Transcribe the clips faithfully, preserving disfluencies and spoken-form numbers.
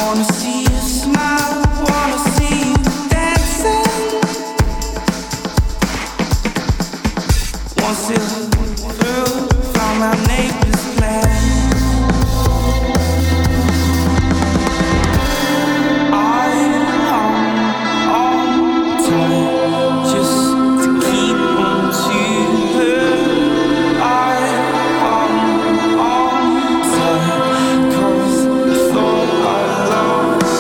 Cause I thought I loved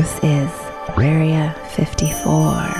This is Area fifty-four.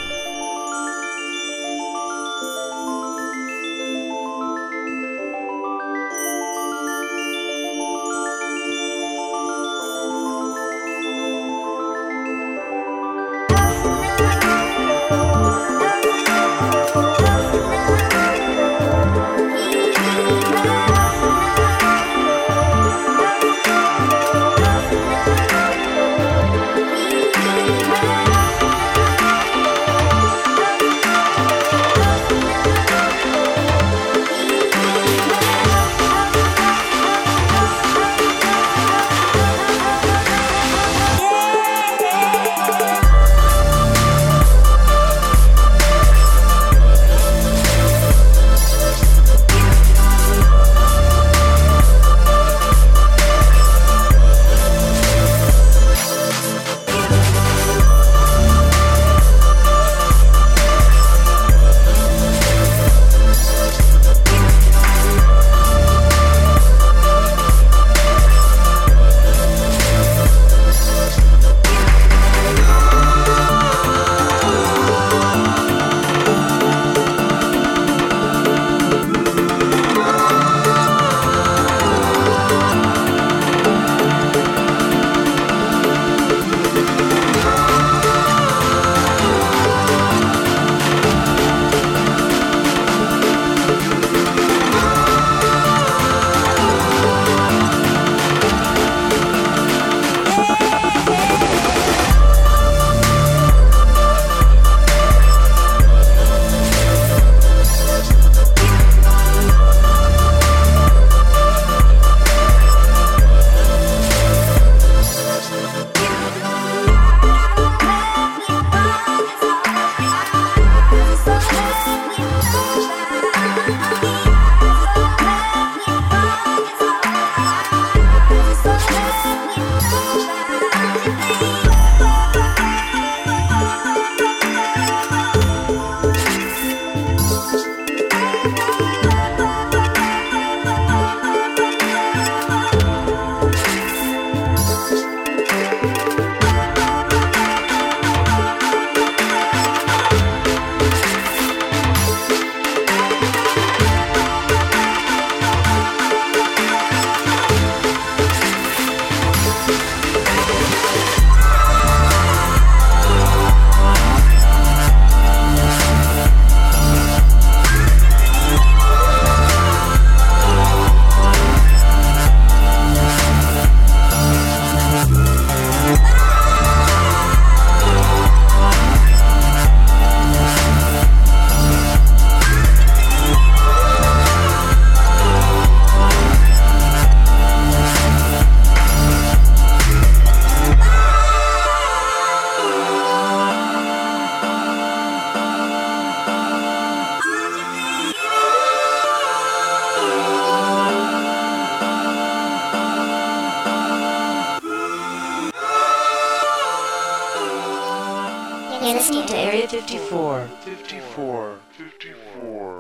You're listening to Area fifty-four. fifty-four. fifty-four.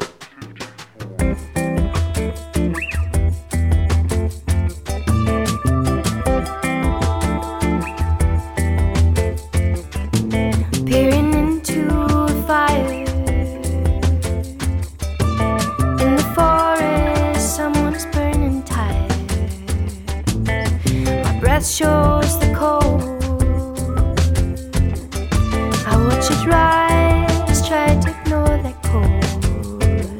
Peering into a fire in the forest, someone's burning tired. My breath shows the cold. I watch it rise, try to ignore that cold.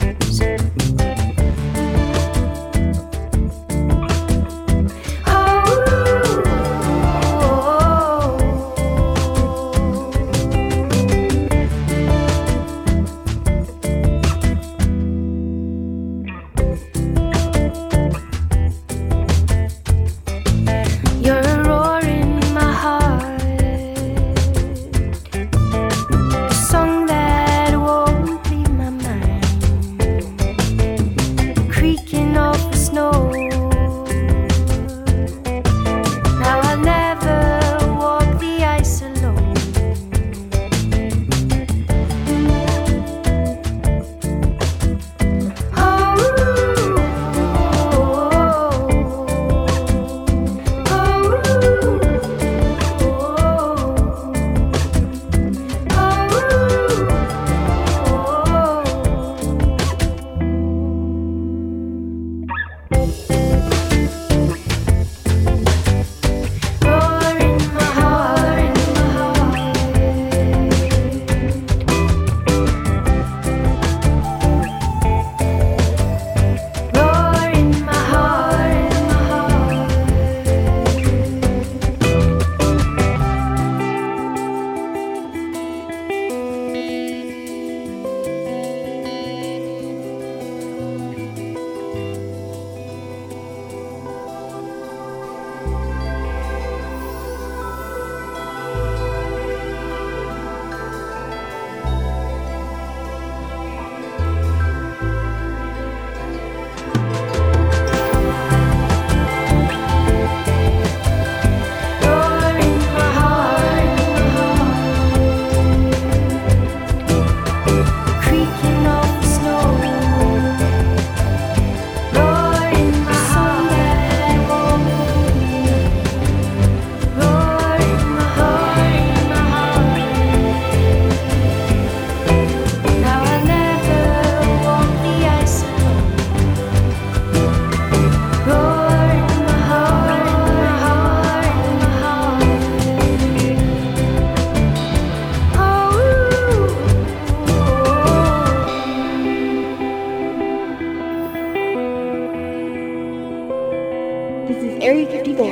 Area fifty-four.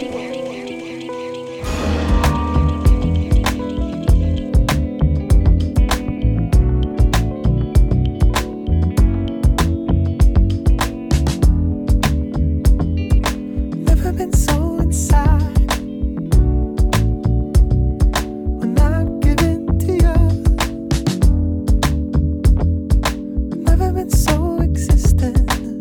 Never been so inside when I give in to you. Never been so existent.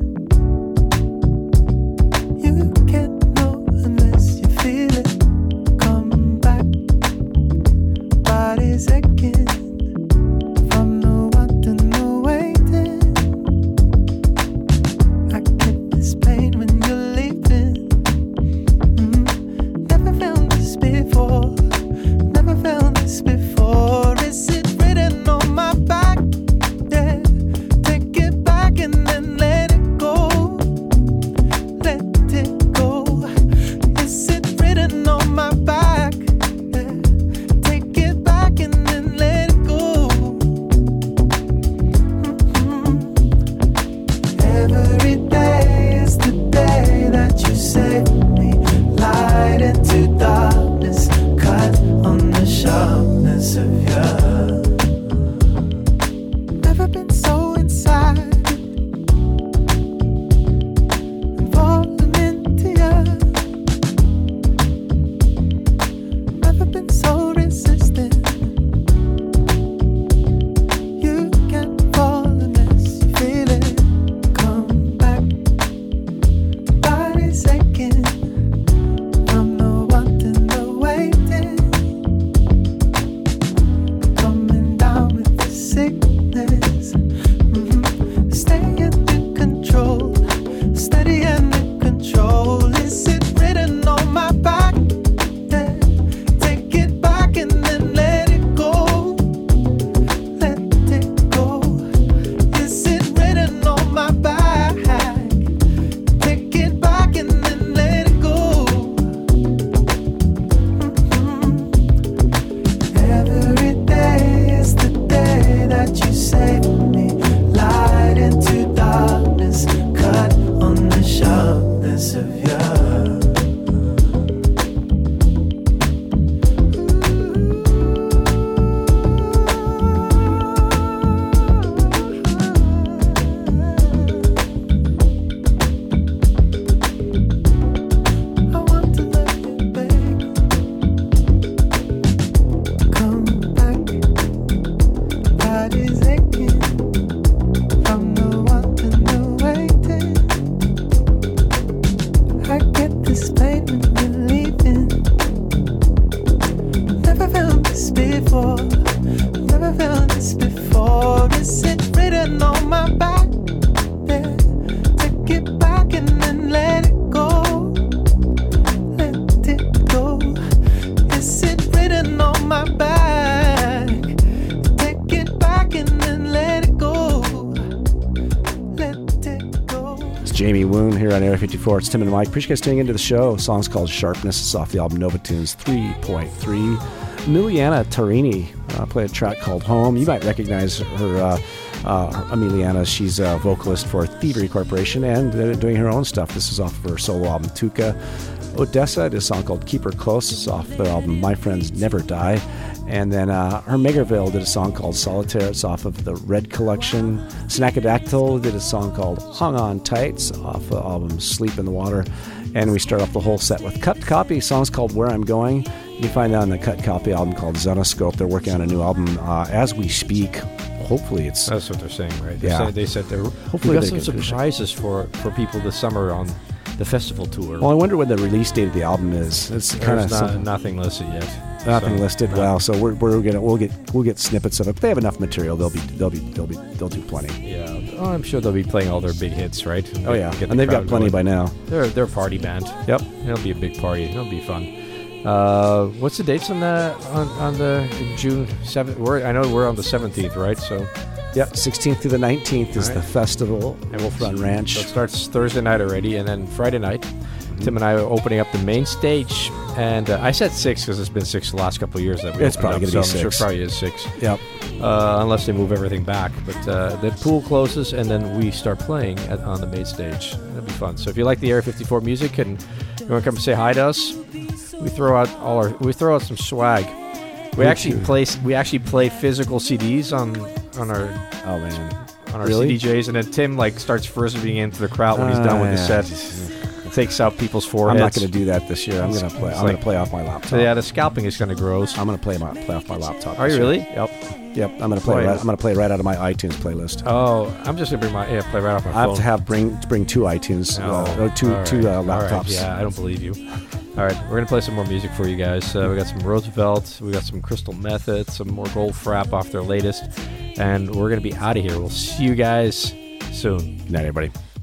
You can't know unless you feel it. Come back, body's aching from the wanting, the waiting. I get this pain when you're leaving. Mm, never felt this before. Never felt this before. Is it written on my back? Yeah. Take it back and then let it go. Let it go. Is it written on my back? Yeah. Take it back and then let it go. Mm-hmm. Every day is the day that you save me. Light into darkness, cut on the sharpness of you. Never been so inside and falling into you. Never been so resistant. You can't fall unless you feel it. Come back, body's aching from the wanting, the waiting. Coming down with the sickness. Mhm. Stay under control, steady under control. Is it written on my back? Yeah. Take it back and then let it go. Let it go. Is it written on my back? Take it back and then let it go. Mhm. Every day is the day that you save me. Light into darkness, cut on the sharpness of you. I want to love you, baby. Come back, body's aching from the wanting, the waiting. I get this pain when you're leaving. Never felt this before. Never felt this before. Is it written on my back? Yeah. Take it back and then let it go. Let it go. Is it written on my back? Take it back and then let it go. Let it go. It's Jamie Woon here on Area fifty-four. It's Tim and Mike. Appreciate you guys tuning into the show. The song's called Sharpness. It's off the album Novatunes three point three. Emiliana Tarini uh, played a track called Home. You might recognize her, uh, uh, Emiliana. She's a vocalist for Thievery Corporation and uh, doing her own stuff. This is off of her solo album Tuca. Odessa did a song called Keep Her Close. It's off their album My Friends Never Die. And then uh, Hermegerville did a song called Solitaire. It's off of the Red Collection. Snackadactyl did a song called Hung On Tight. It's off the album Sleep in the Water. And we start off the whole set with Cut Copy. Song's called Where I'm Going. You can find that on the Cut Copy album called Zonoscope. They're working on a new album uh, as we speak. Hopefully it's... That's what they're saying, right? They Yeah. said, they said they're... Hopefully we got they some can finish it. surprises for, for people this summer on the festival tour. Well, I wonder when the release date of the album is. It's kind of There's not, nothing listed yet. nothing So, listed. no. Wow. So we're, we're gonna we'll get we'll get snippets of it. But they have enough material. They'll be they'll be they'll be they'll do plenty. Yeah. Oh, I'm sure they'll be playing all their big hits, right? Oh yeah, Get the and they've got crowd plenty going. by now. They're they're a party band. Yep. It'll be a big party. It'll be fun. Uh, what's the dates on the on, on the June seventh? We're I know we're on the seventeenth, right? So Yep, sixteenth through the nineteenth is All the right. festival and we'll Run Ranch. So it starts Thursday night already, and then Friday night Tim and I are opening up the main stage, and uh, I said six because it's been six the last couple of years that we It's opened probably up, gonna so be I'm six. sure it probably is six. Yep. Uh, unless they move everything back. But uh, the pool closes, and then we start playing at, on the main stage. It'll be fun. So if you like the Area fifty-four music and you want to come and say hi to us, we throw out all our we throw out some swag. We Me actually too. play we actually play physical C Ds on on our Oh man. on our Really? C D Js, and then Tim like starts frisbeeing into the crowd when he's done with the Ah, set. Takes out people's I'm foreheads. not going to do that this year. I'm going to play. It's I'm going like- to play off my laptop. So yeah, the scalping is kind of gross. I'm going to play my play off my laptop. Are this you year. really? Yep. Yep. I'm going to play. Boy. Right, I'm going to play right out of my iTunes playlist. Oh, I'm just gonna bring my yeah play right off my I phone. have to have bring bring two iTunes, uh, or two all right, two uh, all right, laptops. Yeah, I don't believe you. All right, we're gonna play some more music for you guys. Uh, we got some Roosevelt, we got some Crystal Method, some more Gold Frap off their latest, and we're gonna be out of here. We'll see you guys soon. Good night, everybody.